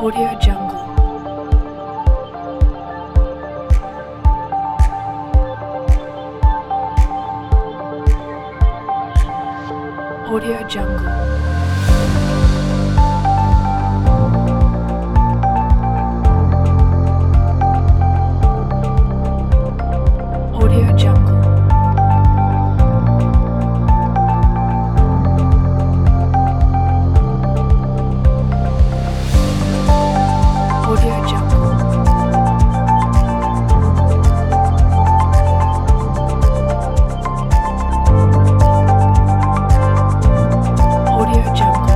Audio Jungle. Audio Jungle. Audio Jungle. Audio Jungle. Audio Jungle.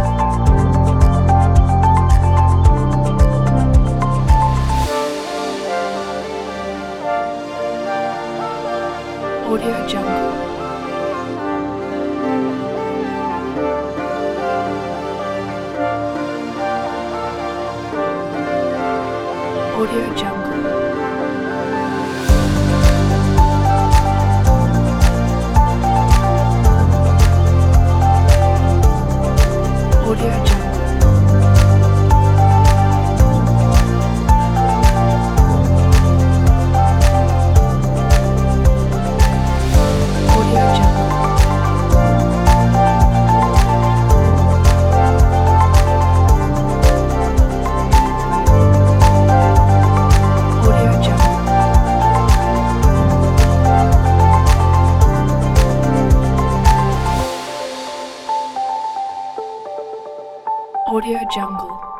Audio Jungle. Audio Jungle. Audio Jungle. Audio Jungle. Audio Jungle. Audio Jungle.